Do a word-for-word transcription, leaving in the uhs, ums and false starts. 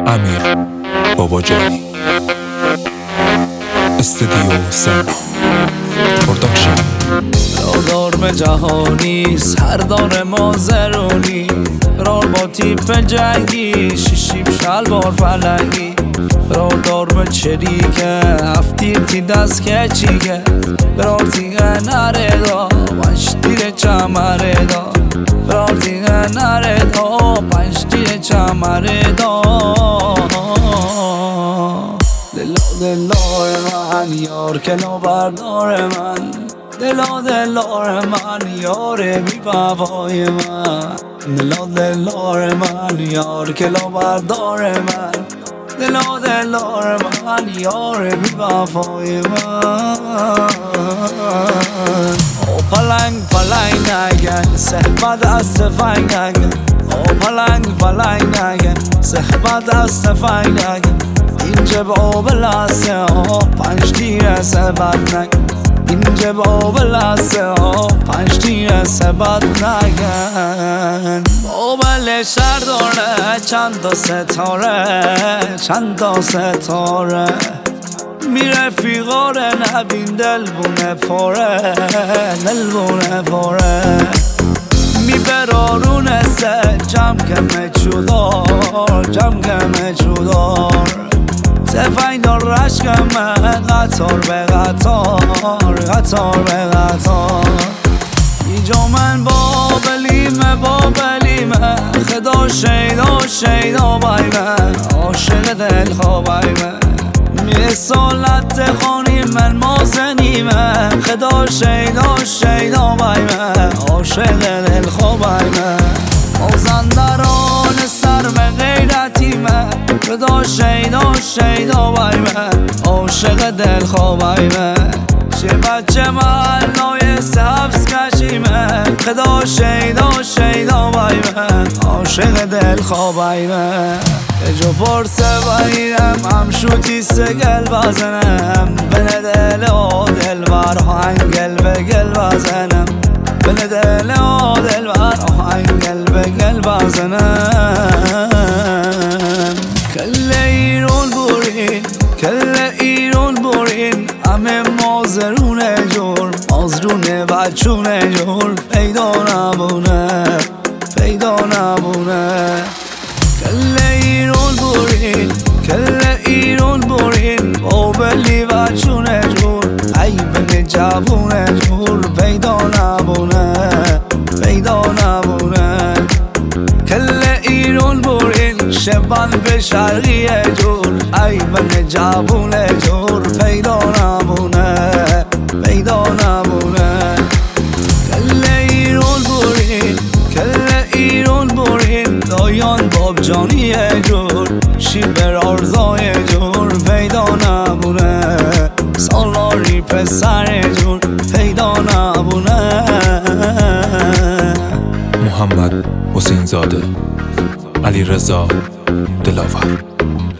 امیر باباجانی استودیو سن پروداکشن. رادار جهانی سردار مازرونی برار با تیپ جنگی شیشیب شلوار فلنگی برار به چریکه هفتیر تی دست که چیگه برار تیگه نره دا پنج تیر چمره دا برار تیگه نره دا پنج تیر چمره دا دلا دلار من یار کنو بردار من دلا دلار من یار بی وفای من دلا دلار من یار کلا بردار من دلا دلار من یار بی وفای من او پلنگ پلنگ نگن صحبت از تفنگ نگن او پلنگ پلنگ نگن صحبت از تفنگ نگن اینجا با بلاسه ها پنج تیر سبت نگن اینجا با بلاسه ها پنج تیر سبت نگن با بله شهر داره چند تا ستاره چند تا ستاره میره فیغاره نبین دل بونه پاره دل بونه پاره میبرارونه سه جم کمه چودار جم کمه چودار تفنگ دار رشکمه قطار به قطار قطار به قطار اینجا من با بلیمه با بلیمه خدا شیدا شیدا بایمه عاشق دل خوابایمه می سالت خانی من مازنیمه خدا شیدا شیدا بایمه عاشق دل خوابایمه مازندران سرم غیرتیمه خدا شیدا شیدا بایمه عاشق دل خوابایمه چه بچه محلای سبز کشیمه خدا شیدا شیدا بایمه عاشق دل خوابایمه جو پرسه بایرم هم شوتی سگل بزنم بنه دل و دل بر هنگل بگل بزنم بنه دل و دل بر هنگل بگل بزنم کل ایرون بورین کل ایرون بورین همه مازرونه جور مازرونه بچونه جور پیدا نبونه پیدا نبونه کل ایرون بورین کل ایرون بورین با بلی بچونه جور عیبن جوونه جور پیدا نبونه پیدا نبونه کل ایرون بورین شبان به شرقیه جور عیبن جوونه جور پیدا نبونه پیدا نبونه کل ایرون بورین کل ایرون بورین دایان باب جانیه جور شیبر آرزای جور پیدا نبونه سالاری پسر جور پیدا نبونه محمد حسین زاده علی رضا دلاور.